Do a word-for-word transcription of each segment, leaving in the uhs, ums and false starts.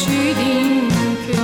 کشیدیم که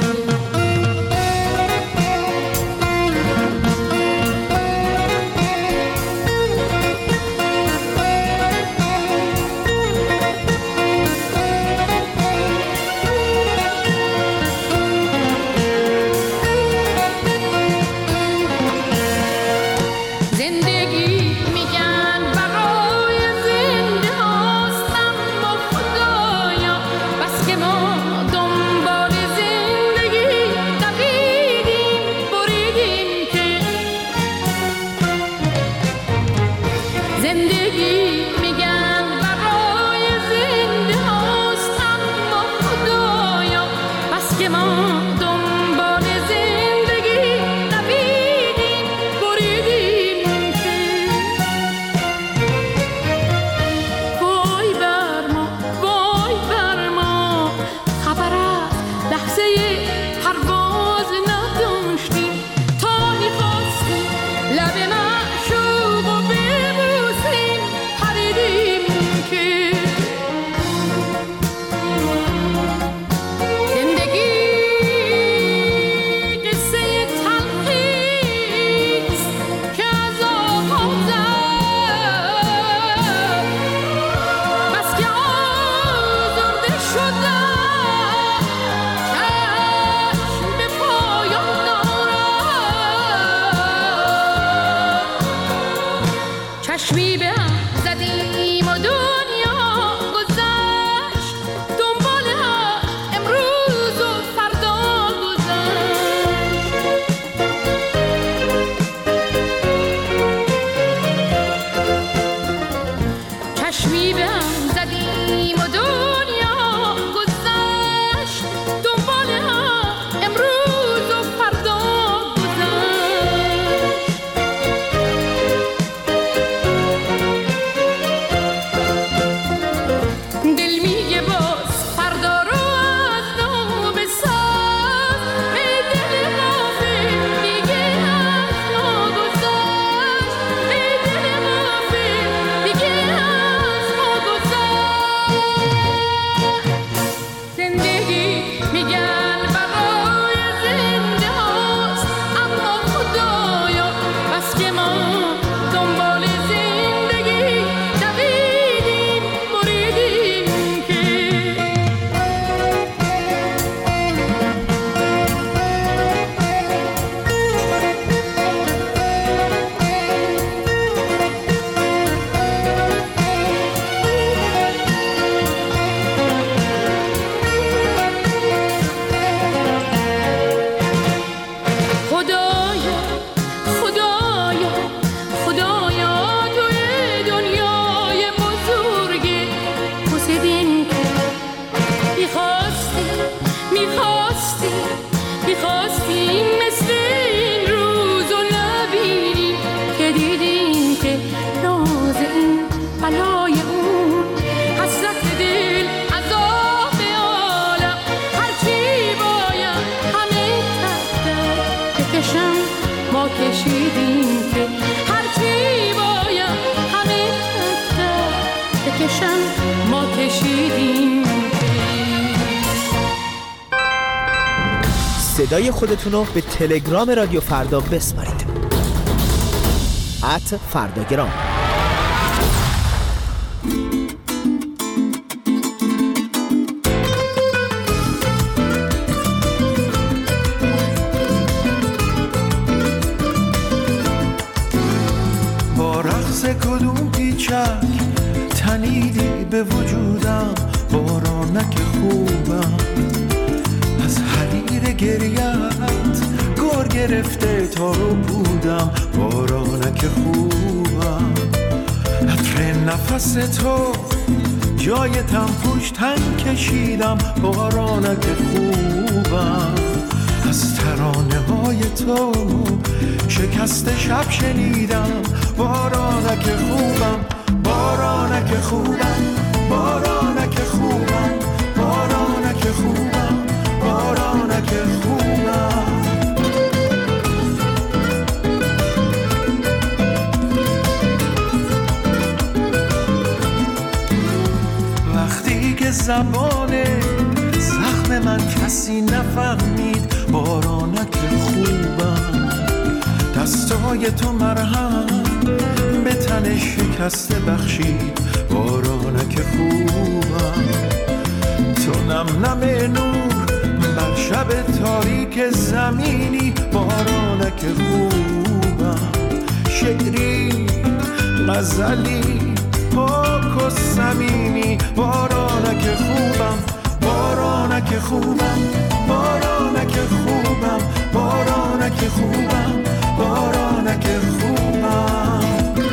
صدای خودتون رو به تلگرام رادیو فردا بسپارید. ات فرداگرام. با رقص کدوم پیچک تنیدی به وجودم، بارانک خوبم از حریر گریت گور گرفته تا رو بودم، بارانک خوبم عطر نفس تو جای تنفوش تن کشیدم، بارانک خوبم از ترانه های تو شکست شب شنیدم، بارانک خوبم بارانک خوبم بارانک خوبم بارانک خوبم بارانک خوبم. وقتی که زبان زخم غم من کسی نفهمید، بارانک خوبم. دستای تو مرهم به تن شکسته بخشید، بارانک خوبم. تو نم نم نور بر شب تاریک زمینی، بارانک خوبم. شعری غزلی پاک و صمیمی، بارانک خوبم. بارانک خوبم، بارانک خوبم، بارانک خوبم، بارانک خوبم.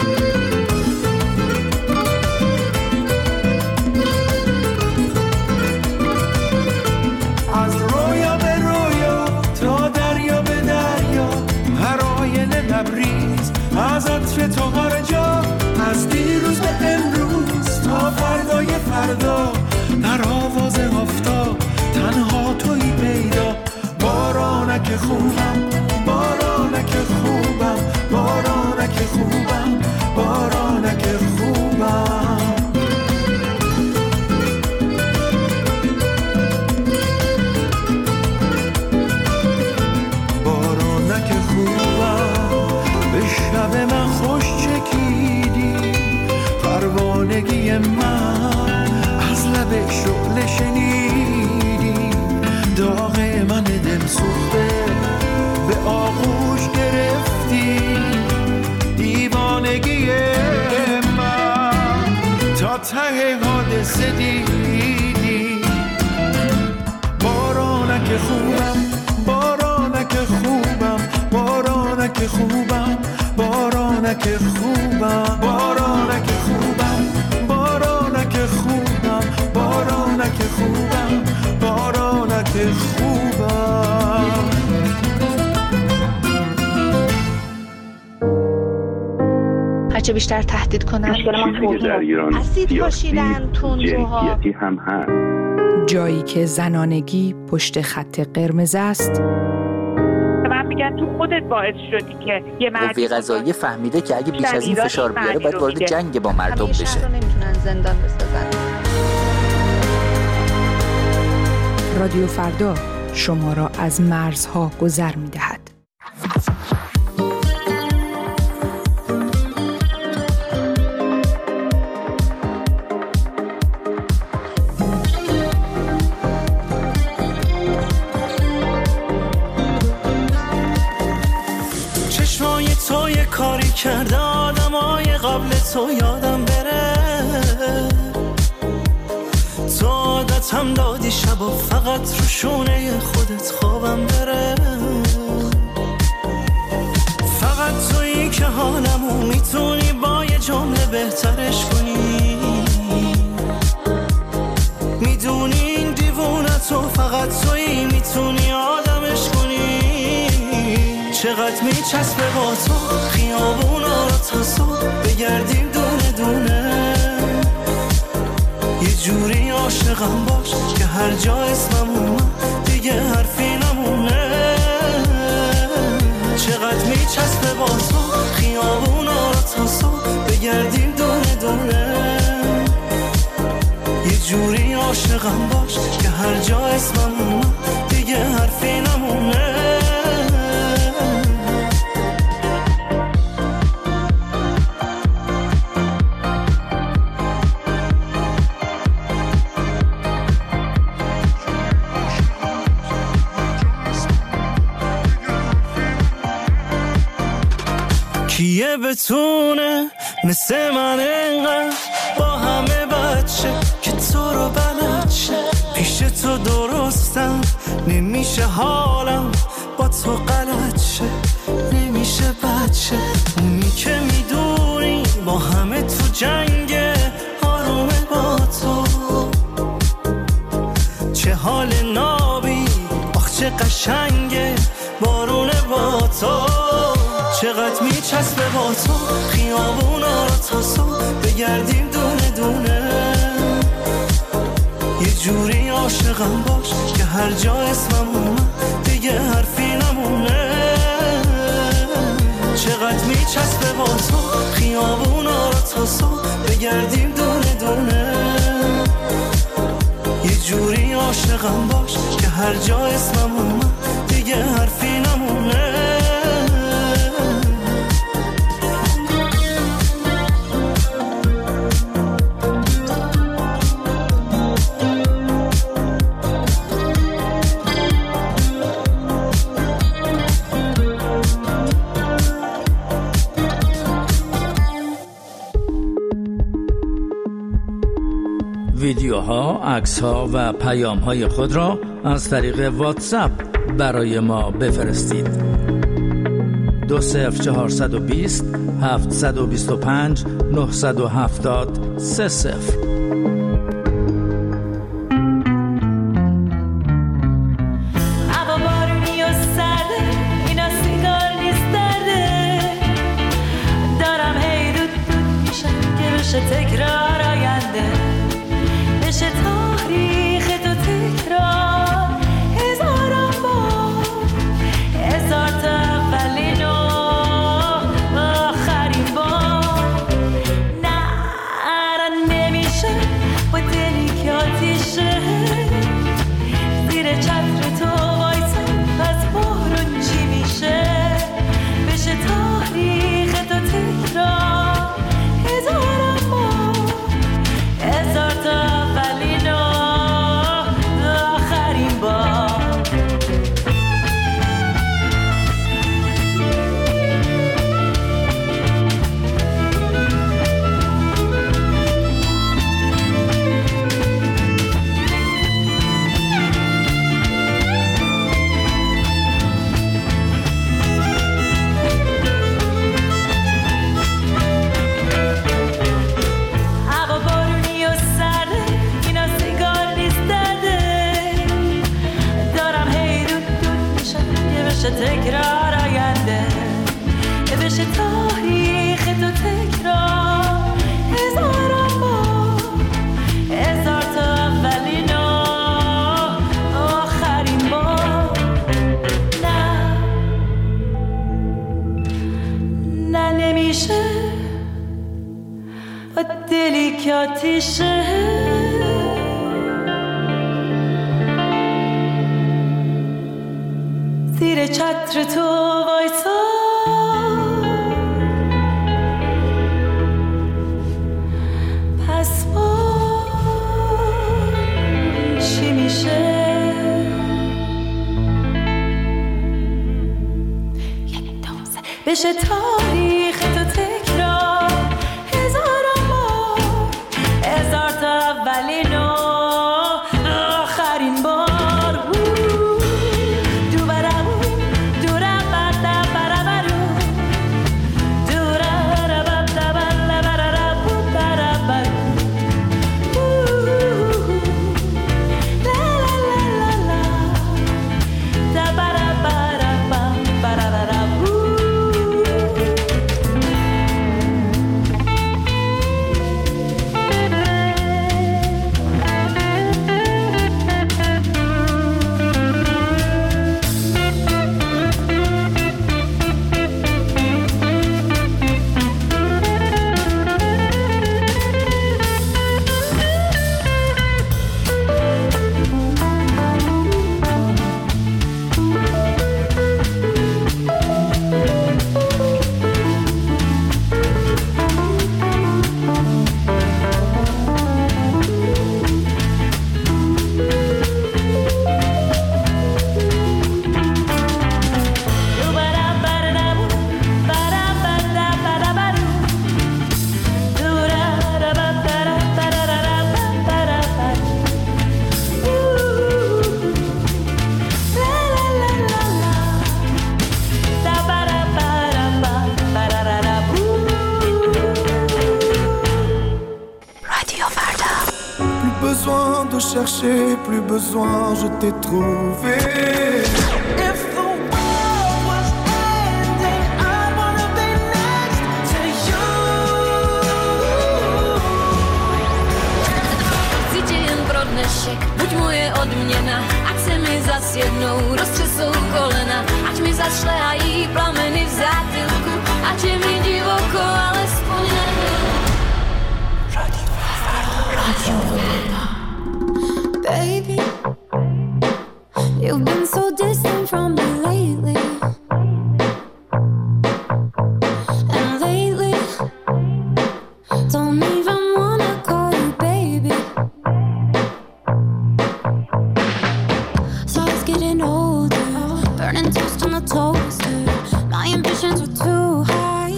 از رویا به رویا تا دریا به دریا، هر آینه لبریز از عطر تو هر جا. از دیروز به امروز تا فردای فردا، در آواز آفتاب تنها تویی پیدا. بارانک خوبم، بارانک خوبم، بارانک خوبم، بارانک خوبم. بارانک خوبم، به شب من خوش چکیدی، پروانگی من از لب شعله شنیدی. داغ من دل سوخته به آغوش گرفتی، دیوانگی من تا ته حادثه دیدی. بارانک خوبم، بارانک خوبم، بارانک خوبم، بارانک خوبم، بارانک خوبم، بارانک خوبم، بارانک خوبم، بارانک خوبم. هرچه بیشتر تهدید کنن، چیزی در ایران سیاسی جنسیتی هم هست. جایی که زنانگی پشت خط قرمز است. من میگم تو خودت باعث شدی که یه مرد قوه قضاییه فهمیده که اگه بیش از این فشار بیاره باید وارد جنگ با مردم بشه. همیشه رو نمیتونن زندان بسازن. رادیو فردا شما را از مرزها گذر می‌دهد. چشمای تو یه کاری کرده آدمای قبل تو یادم بره. تو عادت هم دادی شبا فقط رو شونه خودت خوابم بره. فقط تویی که حالمو میتونی با یه جمله بهترش کنی. میدونی این دیوونه تو فقط تویی میتونی آدمش کنی. چقدر میچسبه با تو خیابونا رو تا صبح بگردیم دونه دونه. یه جوری عاشقم باش که هر جا اسمم اومد دیگه حرفی نمونه. چقدر میچسبه با تو خیابونا رو تا صبح بگردیم دونه دونه. یه جوری عاشقم باش که هر جا اسمم اومد دیگه حرفی نمونه. کیه بتونه مثل من انقدر با همه بچه که تو رو بلد شه. پیش تو درستم نمیشه حالم با تو غلط شه. نمیشه بچه اونی که میدونی با همه تو جنگه آرومه با تو. چه حال نابی آخ چه قشنگه بارونه با تو. چقدر میچسبه با تو خیابونا رو تا صبح بگردیم دونه دونه. یه جوری عاشقم باش که هر جا اسمم اومد دیگه حرفی نمونه. چقدر میچسبه با تو خیابونا رو تا صبح بگردیم دونه دونه. یه جوری عاشقم باش که هر جا اسمم اومد دیگه حرفی نمونه. ویدیوها، عکس‌ها و پیام‌های خود را از طریق واتساپ برای ما بفرستید. دو صفر چهارصد و بیست هفتصد و بیست و پنج نهصد و هفتاد سه صفر. هوا بارونی و سرده، اینا سیگار نیست درده. دارم هی دود دود میشم که بشه تکرار آینده، بشه تاریخ تو تکرار هزاران بار، هزار تا اولین و آخرین بار. نه نمیشه با دلی که آتیشه، زیر چتر تو وایسم پس بارون چی میشه، بشه تاریخ تو تکرار هزاران بار، هزار تا تکرار آینده، بشه تاریخ تو تکرار هزاران بار، هزار تا اولین و آخرین بار. نه نه نمیشه با دلی که آتیشه، زیر چتر تو وایسا پس با چی میشه، بشه تاریخ تو تکرار هزاران بار، هزار تا اولین و آخرین بار. Chercher, plus besoin, je t'ai trouvé. If the world was ending, I wanna be next to you. Cíti jen pro dnešek, buď moje odměna, ať se mi zas jednou roztřesou kolena, ať mi zašlehají plameny v zátylku, ať je mi divoko, alespoň nebyl. Radio Fardo. Radio Fardo. Baby, You've been so distant from me lately. And lately, don't even wanna call you baby. So I was getting older, burning toast on the toaster. My ambitions were too high.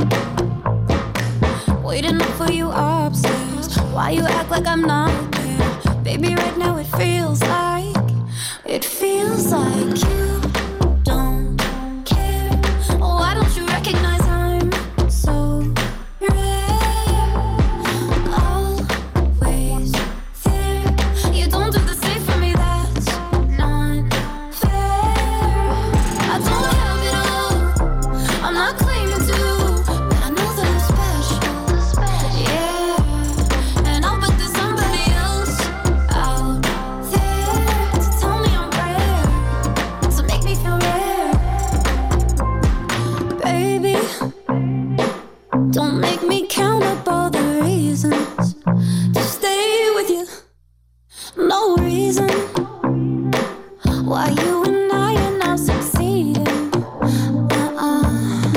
Waiting up for you upstairs. Why you act like I'm not there? Baby, right now it feels like, it feels like you don't care. Why don't you recognize I'm so rare? Always there. You don't do the same for me, that's not fair. I don't have it all, I'm not claiming to, but I know that I'm special. Yeah, and I'll bet there's somebody else out there to tell me I'm rare, to make me feel rare. Baby, don't make me count up all the reasons to stay with you. No reason why you and I are now succeeding. Uh-uh.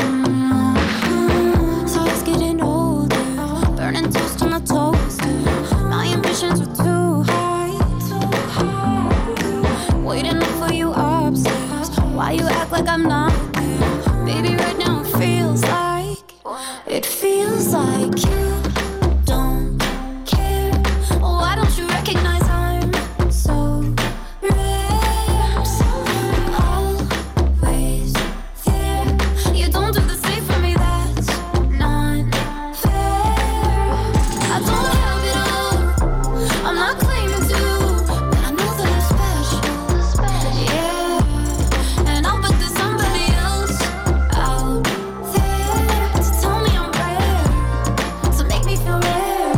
So I was getting older, burning toast on the toaster. My ambitions were too high, too high. Waiting up for you upstairs. Why you act like I'm not there? Baby, right now it feels like, it feels like you don't care. Why don't you recognize I'm so rare? Always there. You don't do the same for me, that's not fair. I don't have it all, I'm not claiming to, but I know that I'm special. Yeah, and I'll bet there's somebody else out there to tell me I'm rare, to make me feel rare.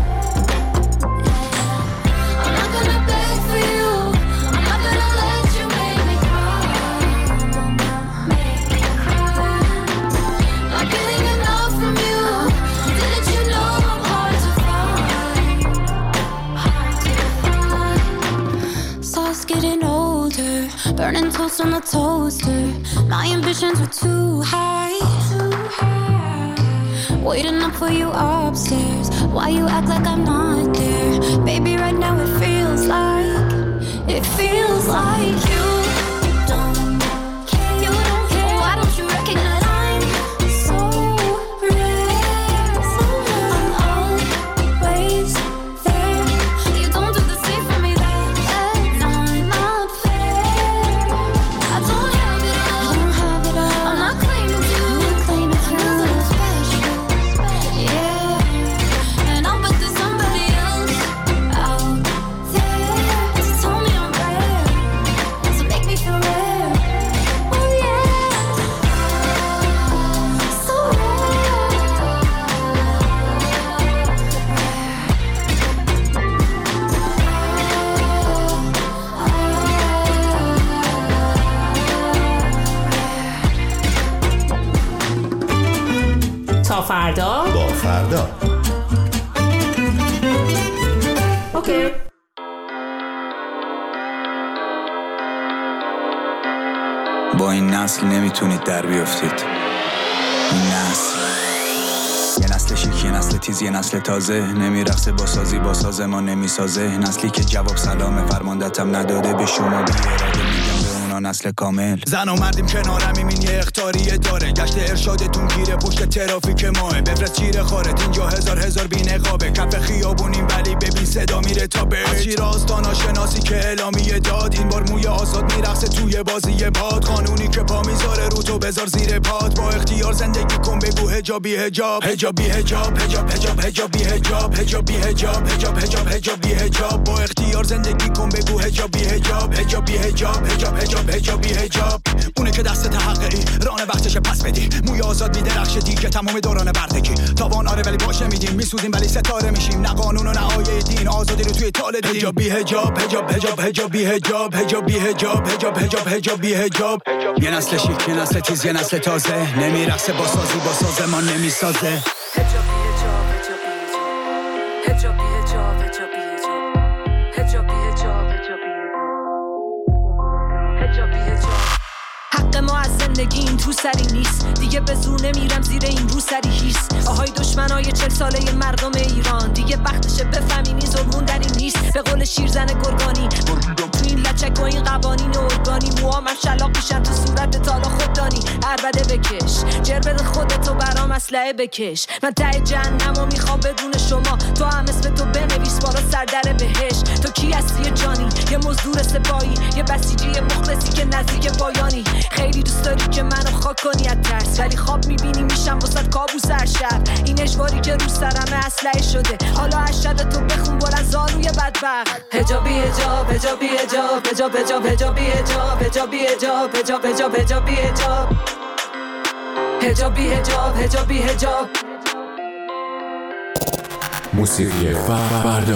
I'm not gonna beg for you, I'm not gonna let you make me cry, make me cry. Not getting enough from you, didn't you know I'm hard to find, hard to find. So I was getting older, burning toast on the toaster. My ambitions were too high, too high. Waiting up for you upstairs. Why you act like I'm not there? Baby, right now it feels like, it feels like you don't care. You don't care. Why don't you recognize I'm so rare? I'm always there. You don't do the same for me, that's not fair. I don't have it all, I'm not claiming to, I know that I'm special. Yeah, and I'll bet there's somebody else out there to tell me I'm rare, to make me feel rare. Oh yeah, so تا فردا با فردا. اوکی. با این نسل نمیتونید در بیافتید. این نسل یه نسل شیک، یه نسل تیز، یه نسل تازه، نمیرقصه با سازی با ساز ما نمیسازه. نسلی که جواب سلام فرماندتم نداده به شما، بی اراده میگم به اونا نسل کامل. زن و مردیم کنارم، این یه اختاریه داره. گشت ارشادتون گیره پشت ترافیک ماه. بفرست چیره خارت اینجا هزار هزار بی نقابه. کف خیابونیم ولی ببین صدا میره تا به از شیراز تا ناشناسی که اعلامیه داد. این بار موی آزاد میرقصه توی بازی باد. قانونی که پا میذاره رو تو بذار زیر پات. با اختیار زندگی کن بگو حجابی حجاب حجابی حجاب حجاب حجاب حجابی حجاب حجابی حجاب حجاب حجاب حجابی حجاب. با اختیار زندگی کن بگو حجابی حجاب حجابی حجاب حجاب حجاب حجابی حجاب. اونه که دست حقی ران وقتش پس بدی. موی آزاد میدرخشه دیگه تمام دوران بردگی. تاوان آره ولی باش نمیدیم، میسوزیم ولی ستاره میشیم. نه قانون و نه آیه دین، آزادی رو توی تاله دیدیم. حجابی حجاب حجاب حجاب حجابی حجاب حجابی حجاب حجاب حجاب حجابی حجاب. یه نسل شیک، یه نسل تیز، یه نسل تازه، نمیرقصه با سازی با ساز ما نمیسازه. حجابی حجاب حجابی حجاب حجابی حجاب حجابی حجاب حجابی حق ما از زندگی این تو سری نیست. دیگه به زور نمیرم زیر این رو سری هیس. آهای دشمنای چل ساله مردم ایران، دیگه وقتشه بفهمینی ظلمون در این نیست. به قول شیرزن گرگانی تو این لچک و این قوانین ارگانی، موهام هم شلاق میشن تو صورت تالا خوددانی. عربده بکش جر بده خودتو برام اسلحه بکش. من ته جهنمو میخوام بدون شما، تو هم اسم تو بنویس بارا سردر بهش. تو کی هستی جانی؟ یه مزدور سپاهی، یه بسیجی مخلصی که نزدیک پایانی. خیلی دوست داری که منو خاک کنی از ترس، ولی خواب میبینی میشم واسط کابوس هر شب. این اجباری که رو سرمه اسلحه شده، حالا اشهد تو بخون بلند زاروی بدبخت. حجابی حجاب حجابی حجاب حجاب حجاب حجابی حجاب حجابی حجاب حجاب حجاب حجابی حجاب حجابی حجاب حجابی حجاب. موسیقی فردا.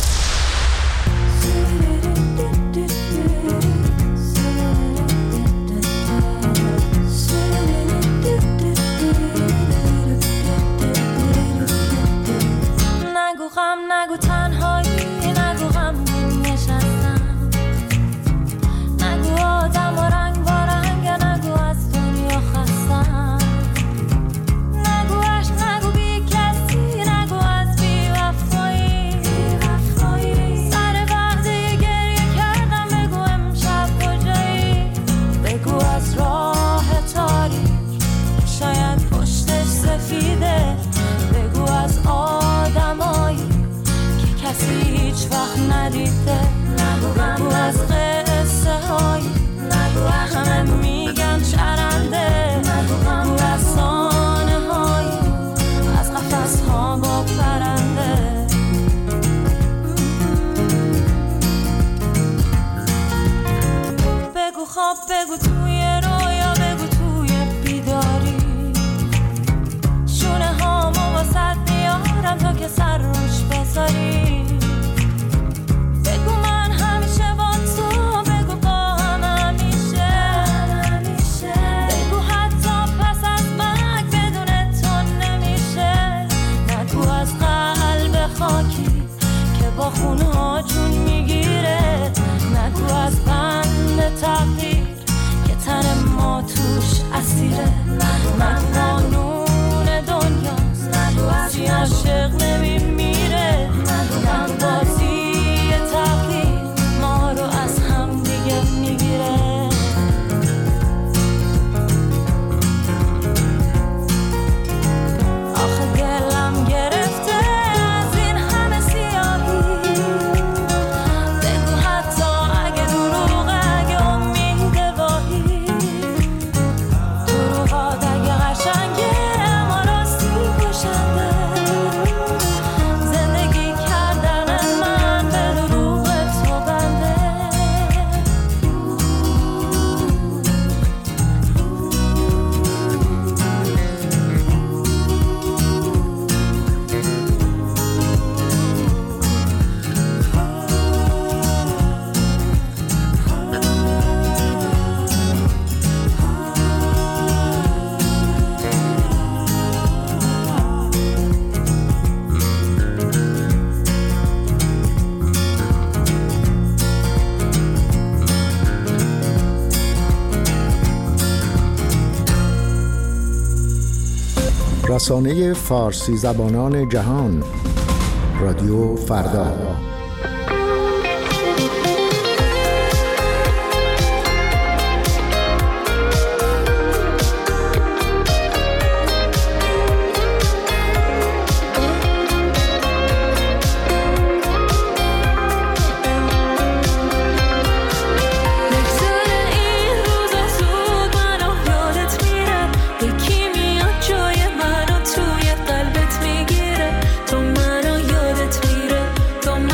نگو غم نگو تنهایی، نگو غم نشستم، نگو آدم و رنگ با رنگ، نگو از دنیا خستم، نگو عشق نگو بی کسی، نگو از بی وفایی، سر وقتی گریه کردم بگو امشب کجایی، بگو از راه تاریک شاید پشتش سفیده، بگو از آدمایی که کسی هیچ وقت ندیده، بگو از قصه هایی همه میگن چرنده، بگو از سانه هایی از قفس ها با پرنده. بگو خواب بگو توی رویا، بگو توی بیداری، شونه هامو واسد میارم تا که سر روش بذاری، بگو من همیشه با تو، بگو با هم همیشه، بگو حتی پس از مرگ بدون تو نمیشه، نگو از قلب خاکی که با خونها جون میگیره، نگو از بند تقدیر که تن ما توش اسیره، من قانون دنیاست کسی عاشق نمیمیره، من بازی تقدیر ما رو از هم دیگه میگیره. آخه دلم گرفته از این همه سیاهی، بگو حتی اگه دروغه اگه امید واهی، دروغات اگه قشنگه اما راستی کشنده، زندگی کردن من به دروغ تو بنده. رسانه فارسی زبانان جهان، رادیو فردا. تو منو یادت میره، تو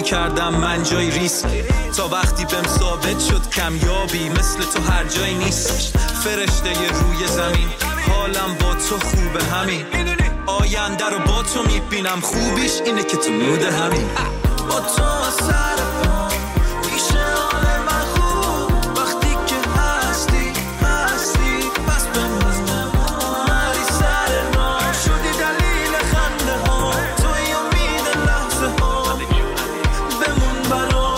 کردم من جای ریسک تا وقتی بهم ثابت شد کمیابی مثل تو هر جایی نیست. فرشته ی روی زمین حالم با تو خوبه همین. آینده رو با تو میبینم خوبیش اینه که تو مود همین. با تو سر پا میشه حال من خوب وقتی که هستی هستی بس بمونم مری سر ما شدی دلیل خنده ها توی امید لحظه ها بمون برام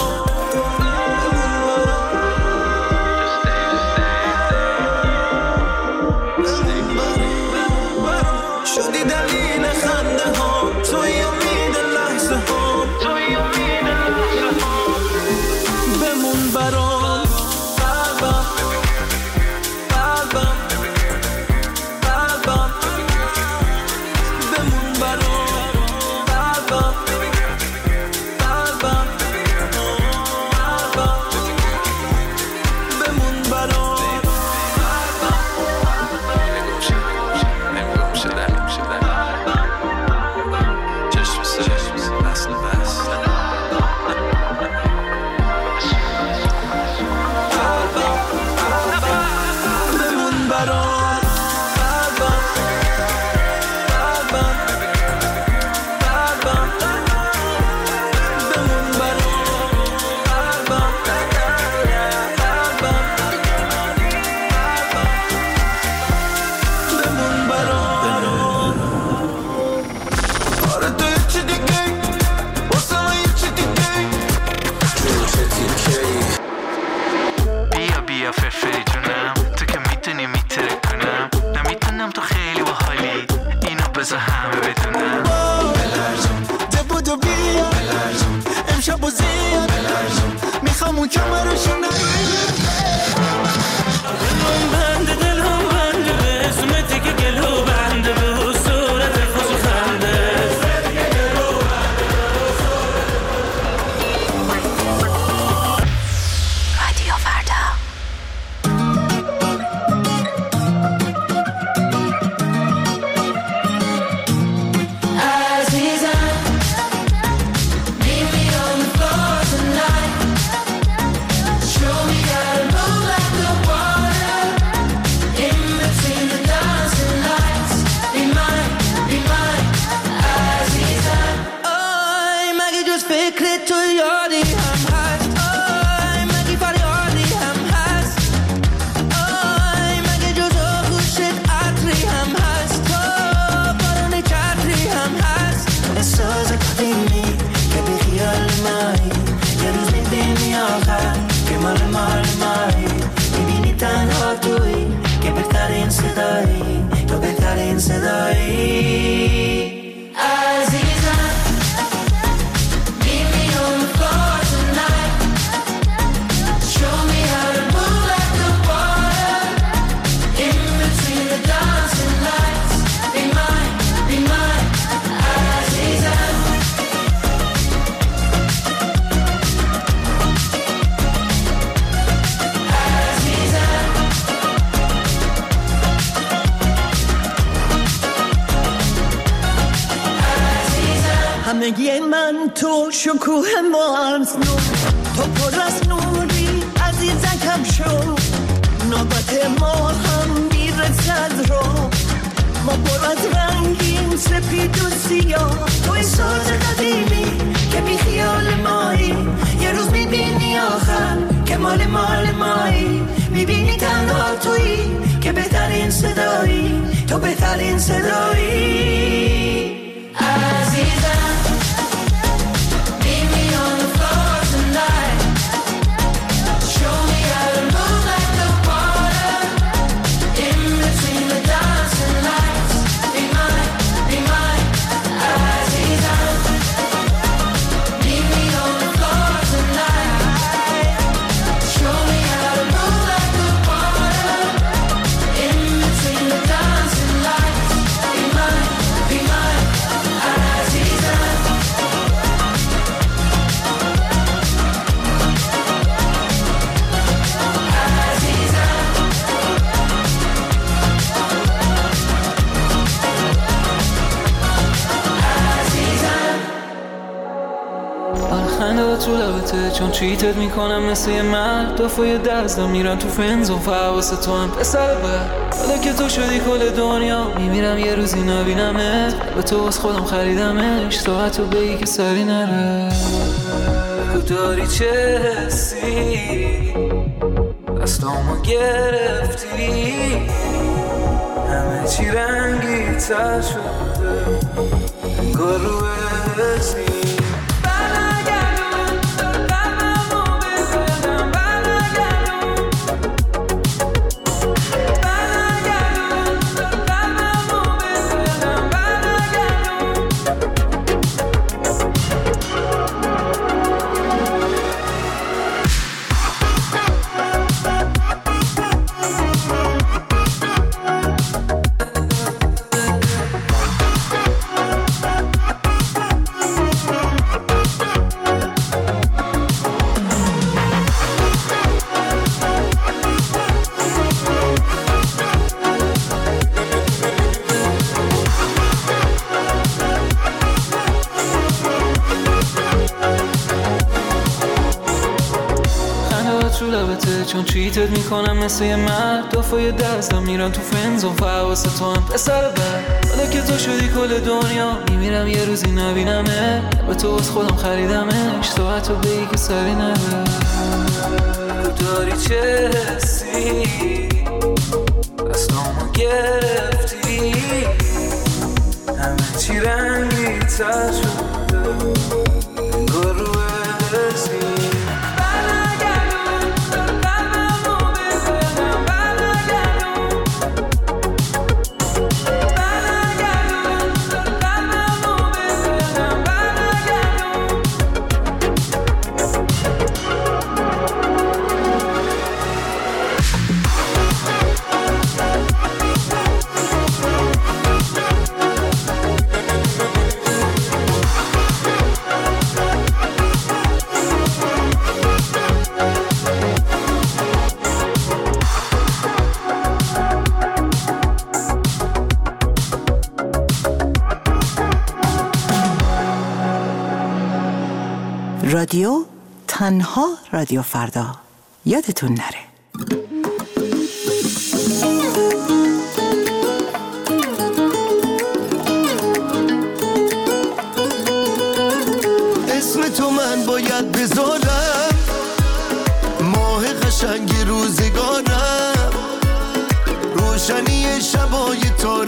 شدی دلیل خنده ها توی امید لحظه ها توی امید لحظه ها بمون برام قلبم قلبم قلبم بمون برام قلبم قلبم قلبم بمون برام همگی من تو شکوه مارز نو تو پر از نوری عزیزکم شو نوبت ما هم میرسد رو ما پر از رنگیم سپید و سیاه توی ساز قدیمی که بی خیال مایی یه روز میبینی آخر که مال مال مایی میبینی تنها تویی که بهترین صدایی تو بهترین صدایی عزیزم Be mine, be mine, Aziza. چون چیتت میکنم مثل یه مرد. دافای دستم میرن تو فنزون فحواس تو هم پسر بر. حالا که تو شدی کل دنیا میمیرم یه روزی نبینمت. به تو از خودم خریدمش تا تو بگی که سری نره. بگو داری چه حسی دستامو گرفتی همه چی رنگی تر شده انگار رو حسی. چون چیتت میکنم مثل یه مرد. دافای دستم میرن تو فنزون فحواس تو هم پسر بر. حالا که تو شدی کل دنیا میمیرم یه روزی نبینمه. به تو از خودم خریدمش تا تو بگی که سری نره. داری چه حسی دستامو گرفتی همه چی رنگی تر شده انگار رو حسی. رادیو تنها رادیو فردا یادتون نره. اسم تو من باید بذارم ماه قشنگ روزگارم روشنی شبای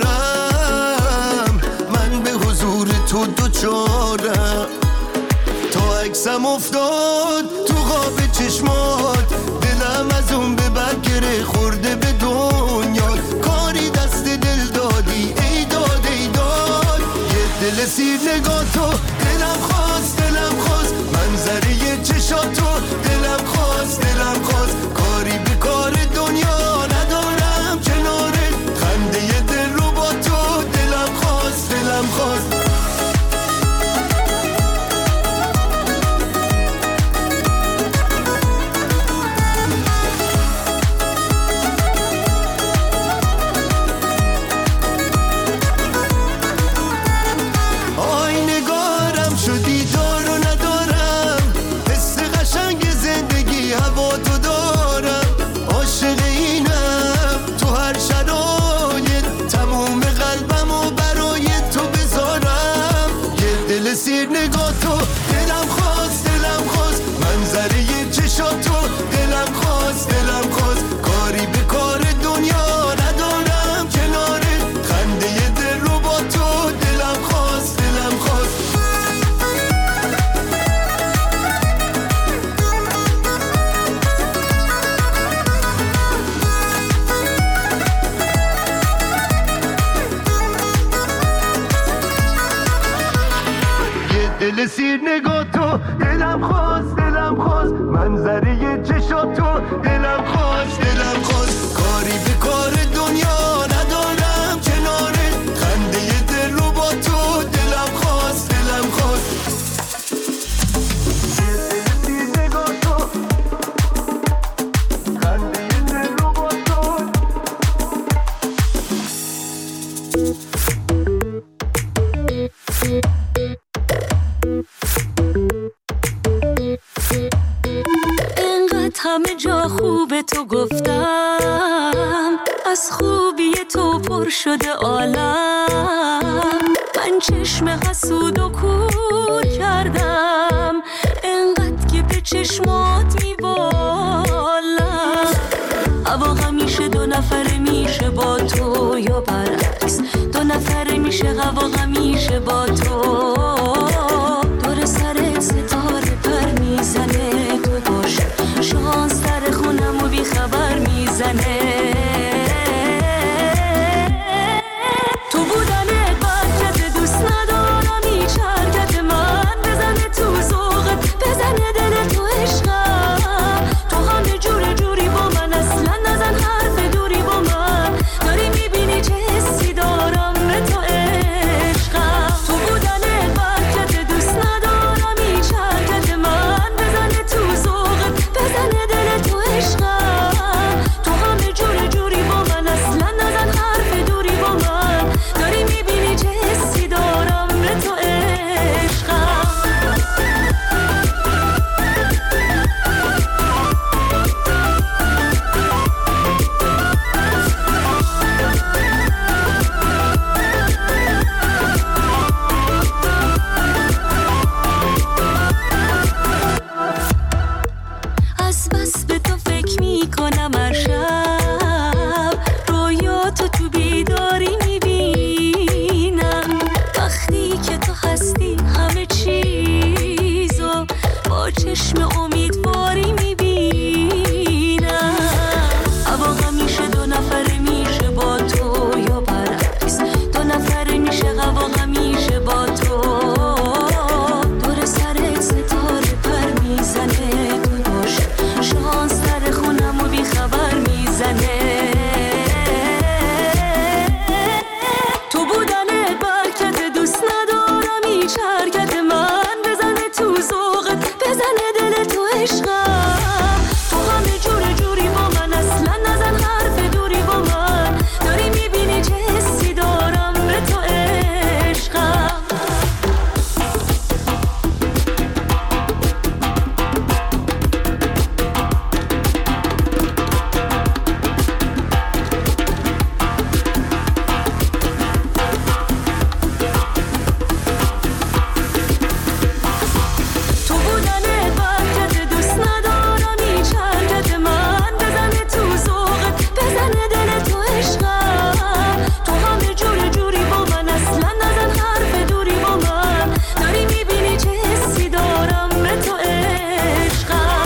تارم من به حضور تو دوچارم. عکسم افتاد تو خواب چشمات دلم از اون به برگره خورده به دنیا. کاری دست دل دادی ای داد ای داد یه دل سیر نگاه تو دلم خواست دلم خواست منظره چشاتو دلم خواست دلم خواست. کاری به کار دنیا ندارم کنارت خنده دل رو با تو دلم خواست دلم خواست. سیر نگاه تو دلم خواست دلم خواست منظره چشاتو دلم خواست دلم خواست. کاری به کار دنیا ندارم کنارت خنده دل رو با تو دلم خواست دلم خواست. دل سیر نگاه تو دلم خواست دلم خواست منظره چشاتو دلم خواست دلم خواست. کاری به کار دنیا ندارم کنارت خنده دل رو با تو دلم خواست دلم خواست. دل سیر نگاه تو خنده دل رو با تو به تو گفتم از خوبی تو پر شده عالم، من چشم حسود و کور کردم انقدر که به چشمات میبالم. هوا همیشه دو نفره میشه با تو یا برعکس، دو نفره میشه هوا همیشه با تو. دور سرت ستاره پر میزنه، تو باش شانس در خونم و بی خبر میزنه. تو بودنت برکت دوست ندارم، هیچ حرکت من بزنه تو ذوقت، بزنه دل تو عشقم. تو همه جور جوری با من، اصلا نزن حرف دوری با من، داری میبینی چه حسی دارم به تو عشقم. تو بودنت برکت دوست ندارم، هیچ حرکت من بزنه تو ذوقت، بزنه دل تو عشقم. تو همه جور جوری با من، اصلا نزن حرف دوری با من، داری میبینی چه حسی دارم به تو عشقم. از بس به تو فکر میکنم هر شب، رویاتو تو بیداری میبینم. وقتی که تو هستی همه چیزو با چشم امیدواری میبینم. هوا همیشه دو نفره میشه با تو یا برعکس، دو نفره میشه هوا همیشه با تو. دور سرت ستاره پر میزنه، تو باش شانس در خونم و بی خبر میزنه. تو بودنت برکت دوست ندارم، هیچ حرکت من بزنه تو ذوقت، بزنه دل تو عشقم. تو همه جور جوری با من، اصلا نزن حرف دوری با من، داری میبینی چه حسی دارم به تو عشقم. تو بودنت برکت دوست ندارم، هیچ حرکت من بزنه تو ذوقت، بزنه دل تو عشقم. تو همه جور جوری با من، اصلا نزن حرف دوری با من، داری میبینی چه حسی دارم به تو عشقم.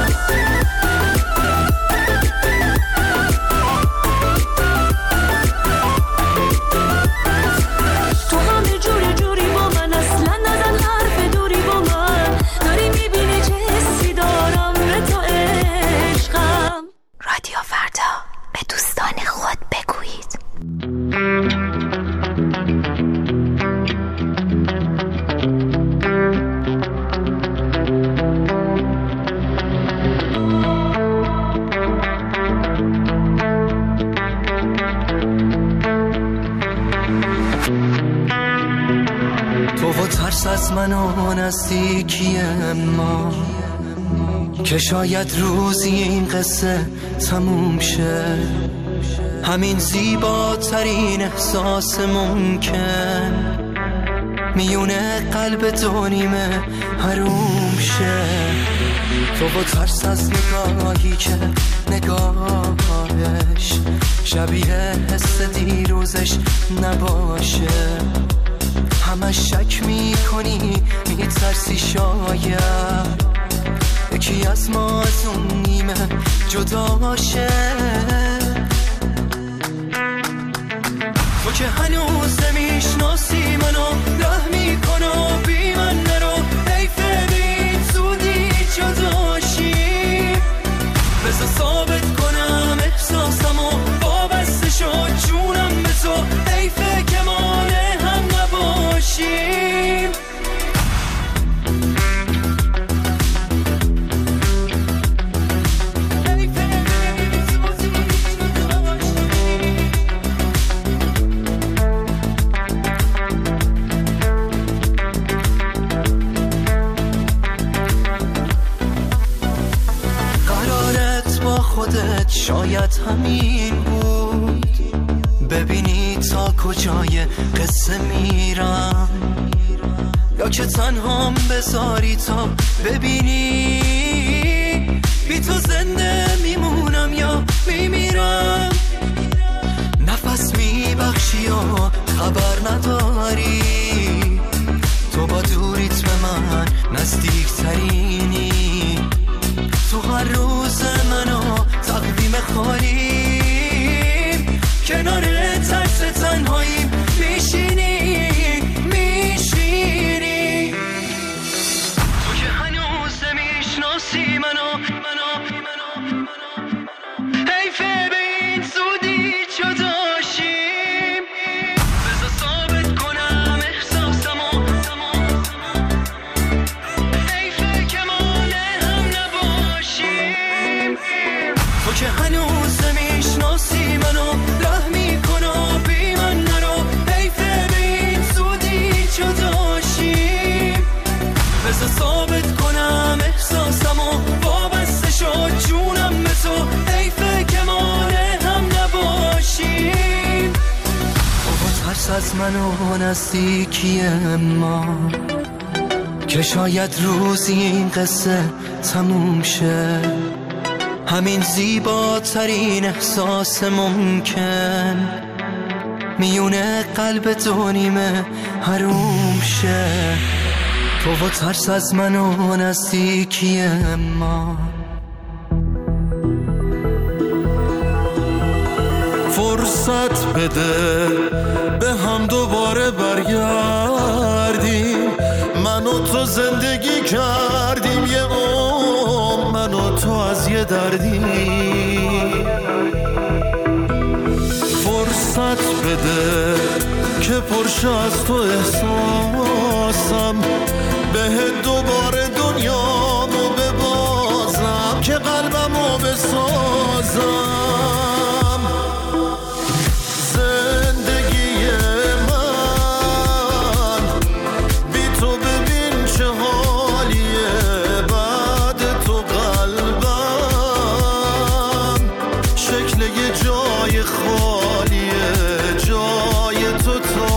تو همه جور جوری با من، اصلا نزن حرف دوری با من، داری میبینی چه حسی دارم به تو عشقم. رادیو فردا، به دوستان خود بگویید. تو و ترس از من و نزدیکی ما، که شاید روزی این قصه تموم شه. همین زیباترین احساس ممکن میونه قلب دو نیمه حروم شه. تو با ترس از نگاهی که نگاهش شبیه حس دیروزش نباشه. همه شک میکنی میترسی شاید یکی از ما از اون نیمه جدا شه. تو که هنوز نمیشناسی منو، ره میکنو بی من نرو. حیفه بین زودی جداشی، بذار ثابت کنم احساسمو، وابسته شد جونم به تو. حیفه که مانع هم نباشیم. خودت دلت شاید همین بود. ببینی تا کجای قصه میرم، یا که تنهام بذاری تا ببینی بی تو زنده میمونم یا میمیرم. نفس میبخشی و خبر نداری، تو با دوریت به من نزدیک ترینی. تو هر روز منو تقویم خالیم، کنار ترس تنهاییم میشینی میشینی. تو که هنوز میشناسی منو منو منو حیفه به این زودی جداشیم. بذار ثابت کنم احساسمو، حیفه که ما هم نباشیم. تو که هنوز میشناسی منو رحم میکنو بی من نرو، حیفه به این زودی جداشیم. بذار ثابت کنم احساسمو، وابسته شد جونم به تو، حیفه که ما هم نباشیم. بابا ترس از منو نزدیکی ما، که شاید روزی این قصه تموم شه. همین زیباترین احساس ممکن میونه قلب دو نیمه حروم شه. تو با ترس از منو نزدیکی ما. فرصت بده به هم دوباره برگردیم، من و تو زندگی کردیم یه عمر، من و تو از یه دردی. فرصت بده که پرشه از تو احساسم، به دوباره دنیامو ببازم، که قلبمو بسازم. زندگی من بی تو ببین چه حالیه، بعد تو قلبم شکل یه جای خالیه، جای تو تا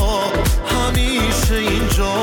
همیشه اینجا.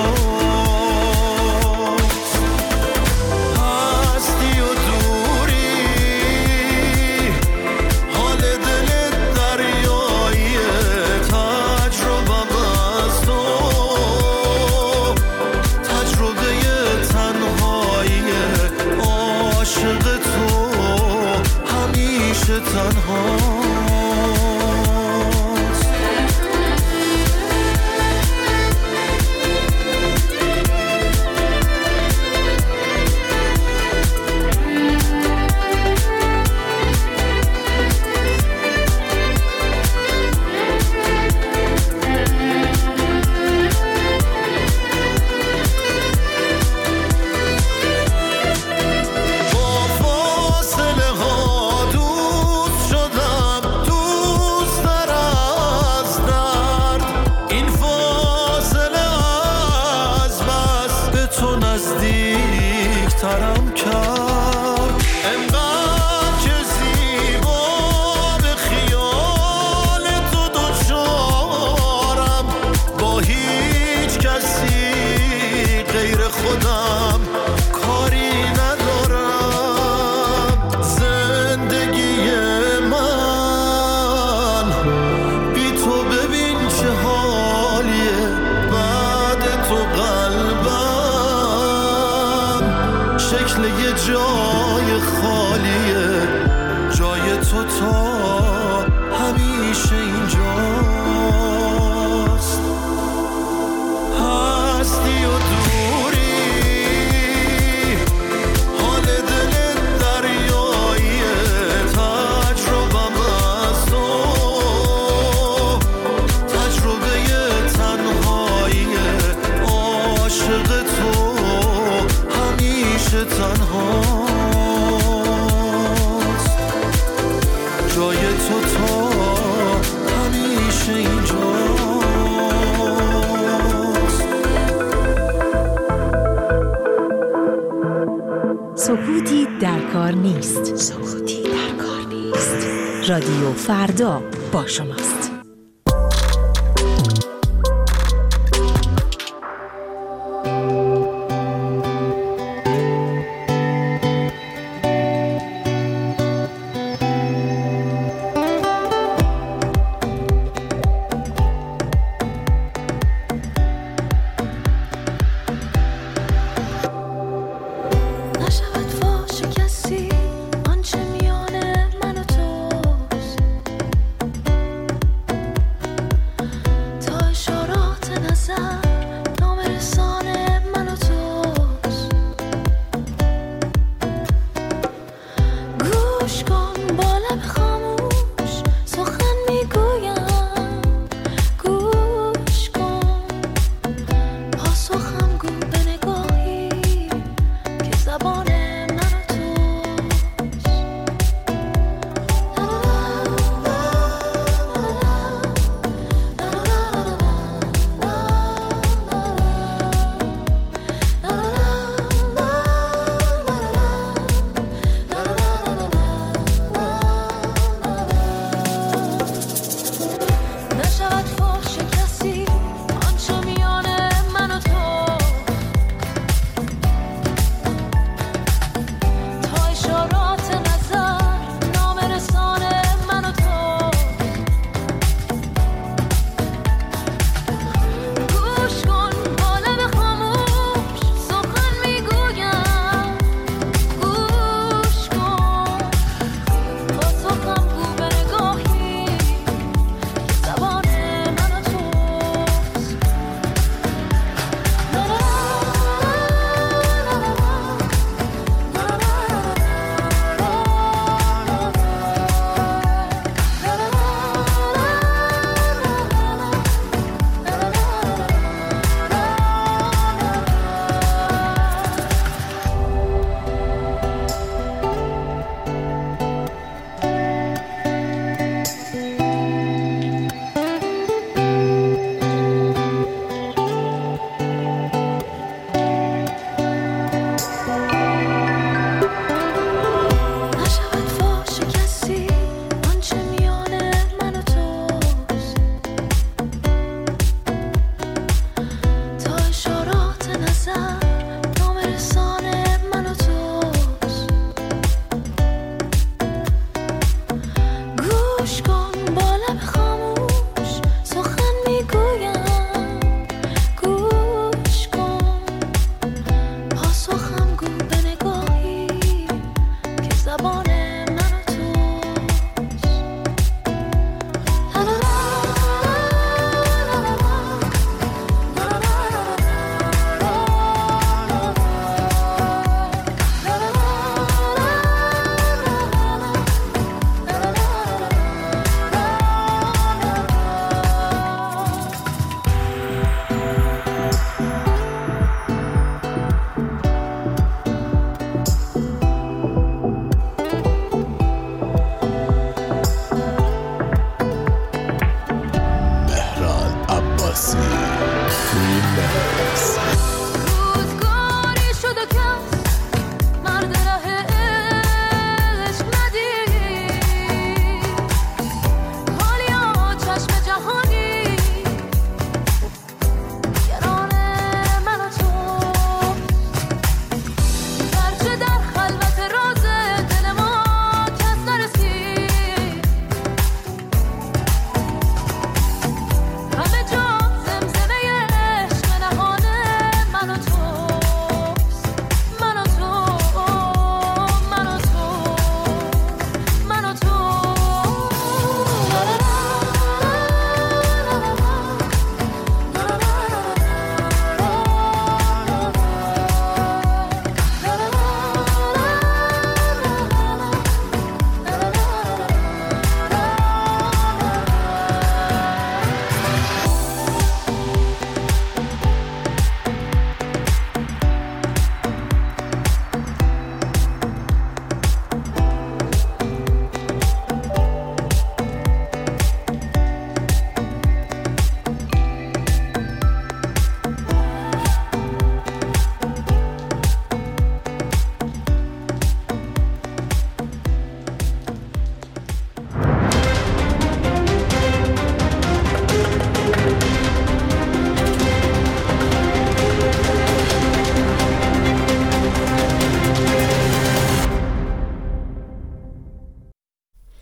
سکوتی در کار نیست. سکوتی در کار است. رادیو فردا با شماست.